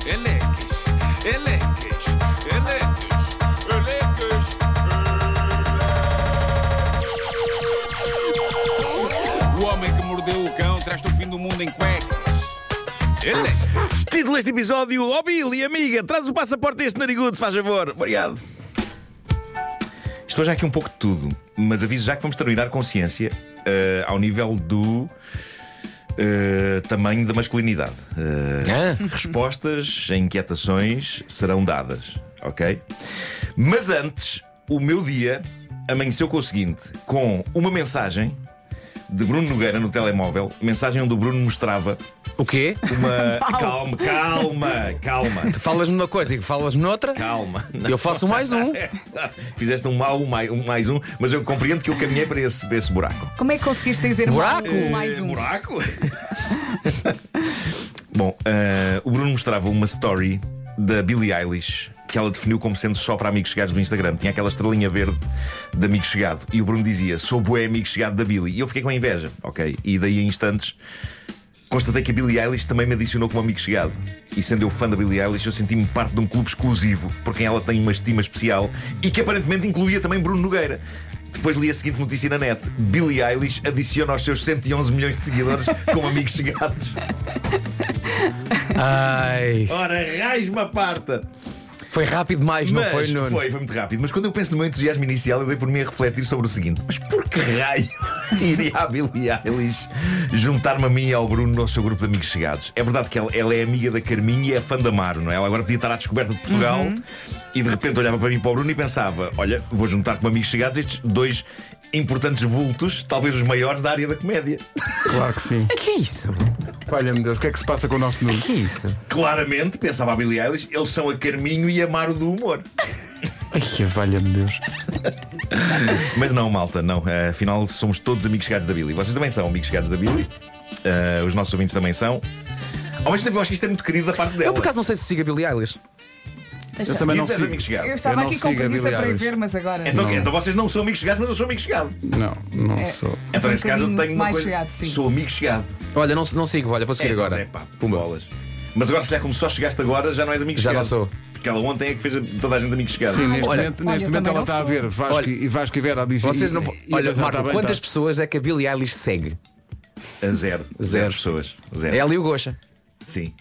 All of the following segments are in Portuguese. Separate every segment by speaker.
Speaker 1: Eleques, eleques, eleques, eleques. O homem que mordeu o cão traz-te o fim do mundo em cuecas. Eleques.
Speaker 2: Título deste episódio: ó Billy, amiga, traz o passaporte a este narigudo, se faz favor. Obrigado. Estou já aqui um pouco de tudo, mas aviso já que vamos terminar com ciência ao nível do tamanho da masculinidade. Respostas a inquietações serão dadas, ok? Mas antes, o meu dia amanheceu com o seguinte: com uma mensagem de Bruno Nogueira no telemóvel, mensagem onde o Bruno mostrava
Speaker 3: o quê?
Speaker 2: uma. Calma.
Speaker 3: Tu falas-me numa coisa e falas-me noutra?
Speaker 2: Calma.
Speaker 3: Eu faço mais um.
Speaker 2: Fizeste um mais um, mas eu compreendo que eu caminhei para esse buraco.
Speaker 4: Como é que conseguiste dizer
Speaker 3: Buraco?
Speaker 4: mais um?
Speaker 2: Buraco? Bom, o Bruno mostrava uma story da Billie Eilish que ela definiu como sendo só para amigos chegados do Instagram. Tinha aquela estrelinha verde de amigo chegado. E o Bruno dizia: sou bué amigo chegado da Billie. E eu fiquei com inveja, ok? E daí a instantes constatei que a Billie Eilish também me adicionou como amigo chegado. E sendo eu fã da Billie Eilish, eu senti-me parte de um clube exclusivo por quem ela tem uma estima especial e que aparentemente incluía também Bruno Nogueira. Depois li a seguinte notícia na net: Billie Eilish adiciona aos seus 111 milhões de seguidores como amigos chegados.
Speaker 3: Ai,
Speaker 2: Ora, raiz-me a parta.
Speaker 3: foi rápido demais, não
Speaker 2: Mas
Speaker 3: foi, Nuno?
Speaker 2: foi muito rápido. Mas quando eu penso no meu entusiasmo inicial, eu dei por mim a refletir sobre o seguinte: mas por que raio iria a Billie Eilish juntar-me a mim e ao Bruno no seu grupo de amigos chegados? É verdade que ela é amiga da Carminha e é fã da Amaro, não é? Ela agora podia estar à descoberta de Portugal e de repente olhava para mim e para o Bruno e pensava: olha, vou juntar com amigos chegados estes dois importantes vultos, talvez os maiores da área da comédia.
Speaker 5: Claro que sim.
Speaker 3: Que é isso?
Speaker 5: Valha-me Deus, o que é que se passa com o nosso Nuno?
Speaker 3: Que é isso?
Speaker 2: Claramente, pensava a Billie Eilish, eles são a Carminho e a Amaro do humor.
Speaker 5: Ai, valha-me Deus.
Speaker 2: Mas não, malta, não. Afinal, somos todos amigos chegados da Billie. Vocês também são amigos chegados da Billie. Os nossos ouvintes também são. Ao mesmo tempo, eu acho que isto é muito querido da parte dela.
Speaker 3: Eu por acaso não sei se siga Billie Eilish.
Speaker 5: Eu também não
Speaker 2: és
Speaker 5: sigo.
Speaker 2: amigo chegado.
Speaker 4: Eu estava
Speaker 5: Eu não
Speaker 4: aqui com
Speaker 5: sigo a
Speaker 4: preguiça
Speaker 5: Billie
Speaker 4: para ir
Speaker 5: Eilish.
Speaker 4: ver, mas agora.
Speaker 2: Então vocês não são amigos chegados, mas eu sou amigo chegado.
Speaker 5: Não sou.
Speaker 2: Então,
Speaker 4: um
Speaker 2: nesse caso, eu
Speaker 4: bocadinho
Speaker 2: tenho uma
Speaker 4: mais
Speaker 2: coisa.
Speaker 4: chegado, sim.
Speaker 2: Sou amigo chegado.
Speaker 3: Olha, não sigo, olha, vou seguir
Speaker 2: Então,
Speaker 3: agora.
Speaker 2: pá,
Speaker 3: Pumba.
Speaker 2: bolas. Mas agora, se é como só chegaste agora, já não és amigo
Speaker 3: Já
Speaker 2: chegado.
Speaker 3: não sou.
Speaker 2: Porque ela ontem é que fez toda a gente amigo chegado.
Speaker 5: Sim, neste
Speaker 3: Olha,
Speaker 5: momento,
Speaker 4: olha,
Speaker 5: neste
Speaker 4: eu
Speaker 5: momento
Speaker 4: também
Speaker 5: ela
Speaker 4: não
Speaker 5: está a
Speaker 4: sou.
Speaker 5: ver Vasco,
Speaker 3: Olha,
Speaker 5: e Vasco e Vera a dizer.
Speaker 3: Vocês não. Olha,
Speaker 5: pensar,
Speaker 3: Marco,
Speaker 5: tá bem,
Speaker 3: quantas
Speaker 5: tá.
Speaker 3: pessoas é que a Billie Eilish segue?
Speaker 2: A zero.
Speaker 3: Zero.
Speaker 2: Pessoas. Zero.
Speaker 3: Ela e o Gosha.
Speaker 2: Sim.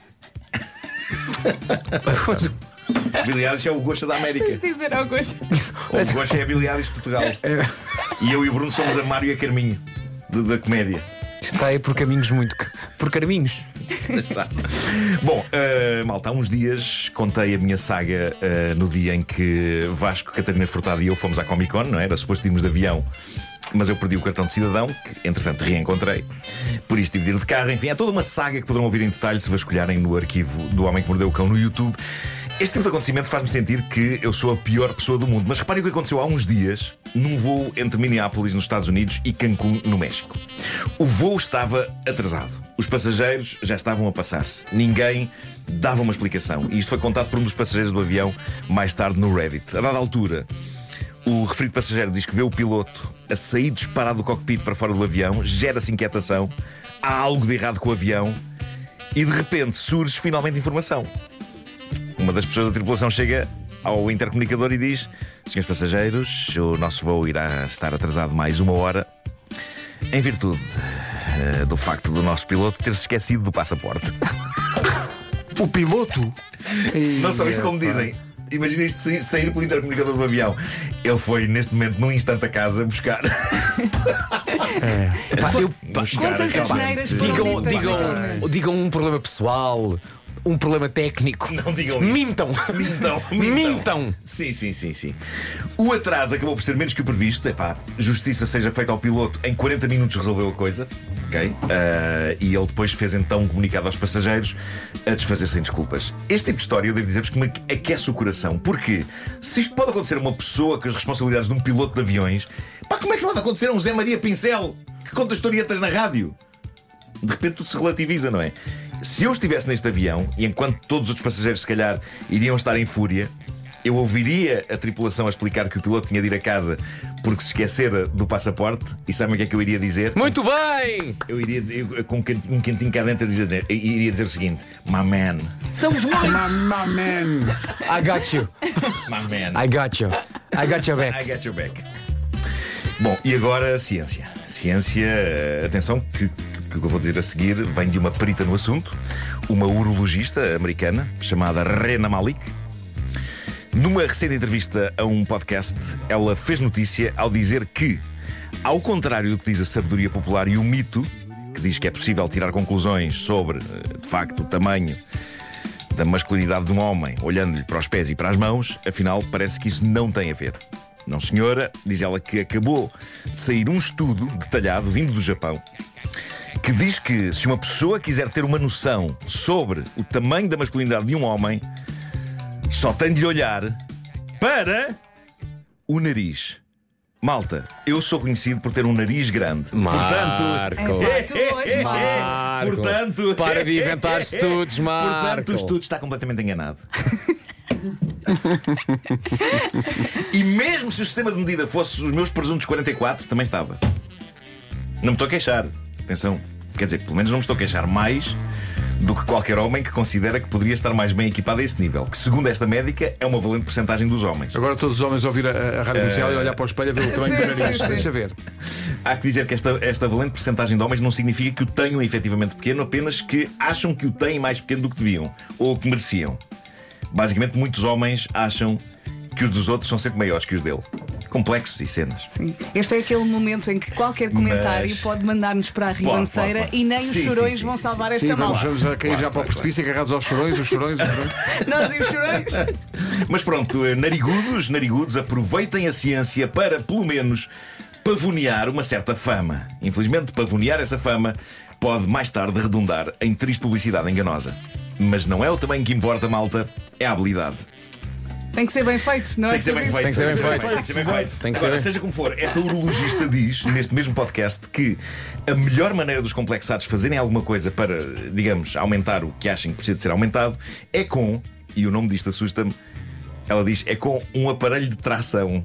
Speaker 2: Billie Eilish é o Gosha da América.
Speaker 4: Tens de dizer ao gosto.
Speaker 2: Ou o Gosha é a Billie Eilish de Portugal. E eu e o Bruno somos a Mário e a Carminho da comédia.
Speaker 3: Está aí por caminhos muito. Por caminhos.
Speaker 2: Está. Bom, malta, há uns dias contei a minha saga no dia em que Vasco, Catarina Furtado e eu fomos à Comic Con, não é? Era suposto irmos de avião, mas eu perdi o cartão de cidadão, que entretanto reencontrei. Por isso tive de ir de carro. Enfim, é toda uma saga que poderão ouvir em detalhe se vasculharem no arquivo do Homem que Mordeu o Cão no YouTube. Este tipo de acontecimento faz-me sentir que eu sou a pior pessoa do mundo. Mas reparem o que aconteceu há uns dias num voo entre Minneapolis, nos Estados Unidos, e Cancún, no México. O voo estava atrasado. Os passageiros já estavam a passar-se. Ninguém dava uma explicação. E isto foi contado por um dos passageiros do avião mais tarde no Reddit. A dada altura, o referido passageiro diz que vê o piloto a sair disparado do cockpit para fora do avião, gera-se inquietação, há algo de errado com o avião e de repente surge finalmente informação. Uma das pessoas da tripulação chega ao intercomunicador e diz: senhores passageiros, o nosso voo irá estar atrasado mais 1 hora em virtude do facto do nosso piloto ter-se esquecido do passaporte.
Speaker 5: O piloto?
Speaker 2: Não só isto, como dizem. Imagina isto sair pelo intercomunicador do avião. Ele foi, neste momento, num instante a casa buscar.
Speaker 4: Quantas asneiras foram ditas?
Speaker 3: Digam um problema pessoal, um problema técnico.
Speaker 2: Não digam isso.
Speaker 3: Mintam. Mintam.
Speaker 2: Sim. O atraso acabou por ser menos que o previsto. Epá, justiça seja feita ao piloto. Em 40 minutos resolveu a coisa, ok? E ele depois fez então um comunicado aos passageiros a desfazer-se em desculpas. Este tipo de história, eu devo dizer-vos que me aquece o coração. Porque se isto pode acontecer a uma pessoa com as responsabilidades de um piloto de aviões, pá, como é que não pode acontecer a um Zé Maria Pincel que conta historietas na rádio? De repente tudo se relativiza, não é? Se eu estivesse neste avião, e enquanto todos os outros passageiros se calhar iriam estar em fúria, eu ouviria a tripulação a explicar que o piloto tinha de ir a casa porque se esquecera do passaporte. E sabem o que é que eu iria dizer?
Speaker 3: Muito bem!
Speaker 2: Eu iria dizer, com um cantinho cá dentro, iria dizer o seguinte: My man,
Speaker 3: Somos muitos!
Speaker 5: My man.
Speaker 3: I got you.
Speaker 2: my man,
Speaker 3: I got you. I got your
Speaker 2: I
Speaker 3: back.
Speaker 2: got your back. Bom, e agora ciência. Ciência, atenção, que o que eu vou dizer a seguir vem de uma perita no assunto, uma urologista americana chamada Rena Malik. Numa recente entrevista a um podcast, ela fez notícia ao dizer que, ao contrário do que diz a sabedoria popular e o mito, que diz que é possível tirar conclusões sobre, de facto, o tamanho da masculinidade de um homem, olhando-lhe para os pés e para as mãos, afinal, parece que isso não tem a ver. Não, senhora, diz ela que acabou de sair um estudo detalhado, vindo do Japão, que diz que se uma pessoa quiser ter uma noção sobre o tamanho da masculinidade de um homem, só tem de lhe olhar para o nariz. Malta, eu sou conhecido por ter um nariz grande.
Speaker 3: Marco.
Speaker 2: Portanto,
Speaker 3: Para de inventar estudos, Marco.
Speaker 2: Portanto, o estudo está completamente enganado. E mesmo se o sistema de medida fosse os meus presuntos 44, também estava. Não me estou a queixar. Atenção. Quer dizer, pelo menos não me estou a queixar mais do que qualquer homem que considera que poderia estar mais bem equipado a esse nível, que segundo esta médica é uma valente porcentagem dos homens.
Speaker 5: Agora todos os homens ouvir a rádio comercial e olhar para o espelho a ver o tamanho do nariz.
Speaker 4: sim.
Speaker 5: Deixa ver.
Speaker 2: Há que dizer que esta valente porcentagem de homens não significa que o tenham efetivamente pequeno, apenas que acham que o têm mais pequeno do que deviam ou que mereciam. Basicamente, muitos homens acham que os dos outros são sempre maiores que os dele. Complexos e cenas.
Speaker 4: Sim. Este é aquele momento em que qualquer comentário
Speaker 2: Mas-
Speaker 4: pode mandar-nos para a ribanceira
Speaker 2: pode.
Speaker 4: e nem
Speaker 2: Sim,
Speaker 4: os chorões
Speaker 2: sim,
Speaker 4: vão
Speaker 2: sim,
Speaker 4: salvar
Speaker 5: Sim,
Speaker 4: esta
Speaker 5: vamos,
Speaker 4: mala.
Speaker 5: vamos a cair já para o precipício, agarrados aos chorões, os chorões.
Speaker 4: Nós e os chorões.
Speaker 2: Mas pronto, narigudos, aproveitem a ciência para, pelo menos, pavonear uma certa fama. Infelizmente, pavonear essa fama pode mais tarde redundar em triste publicidade enganosa. Mas não é o tamanho que importa, malta, é a habilidade.
Speaker 4: Tem que ser bem feito, não é?
Speaker 2: Tem que ser bem feito.
Speaker 3: Tem que ser bem feito.
Speaker 2: Tem que ser bem feito.
Speaker 3: Tem que ser
Speaker 2: Agora,
Speaker 3: bem-
Speaker 2: seja como for, esta urologista diz, neste mesmo podcast, que a melhor maneira dos complexados fazerem alguma coisa para, digamos, aumentar o que achem que precisa de ser aumentado é com, e o nome disto assusta-me, ela diz, é com um aparelho de tração.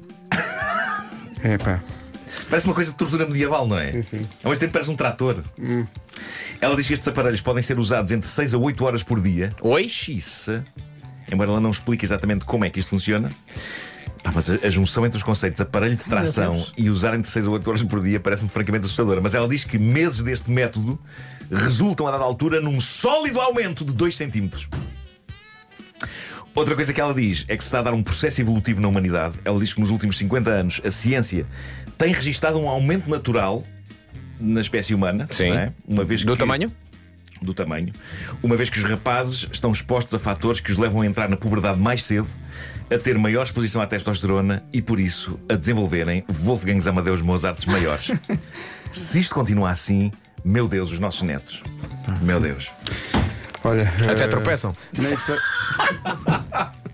Speaker 5: Epá.
Speaker 2: Parece uma coisa de tortura medieval, não é?
Speaker 5: Sim.
Speaker 2: Ao mesmo tempo parece um trator. Ela diz que estes aparelhos podem ser usados entre 6 a 8 horas por dia.
Speaker 3: Oi?
Speaker 2: Xiça. Embora ela não explique exatamente como é que isto funciona. Pá, mas a junção entre os conceitos aparelho de tração e usar entre 6 a 8 horas por dia parece-me francamente assustadora. Mas ela diz que meses deste método resultam a dada altura num sólido aumento de 2 centímetros. Outra coisa que ela diz é que se está a dar um processo evolutivo na humanidade. Ela diz que nos últimos 50 anos a ciência tem registado um aumento natural na espécie humana.
Speaker 3: Sim.
Speaker 2: Não é? Uma vez
Speaker 3: Do
Speaker 2: que...
Speaker 3: tamanho?
Speaker 2: Do tamanho. Uma vez que os rapazes estão expostos a fatores que os levam a entrar na puberdade mais cedo, a ter maior exposição à testosterona e, por isso, a desenvolverem Wolfgangs Amadeus Mozarts maiores. Se isto continua assim, meu Deus, os nossos netos. Meu Deus.
Speaker 5: Olha,
Speaker 3: Até tropeçam.
Speaker 5: nem sei.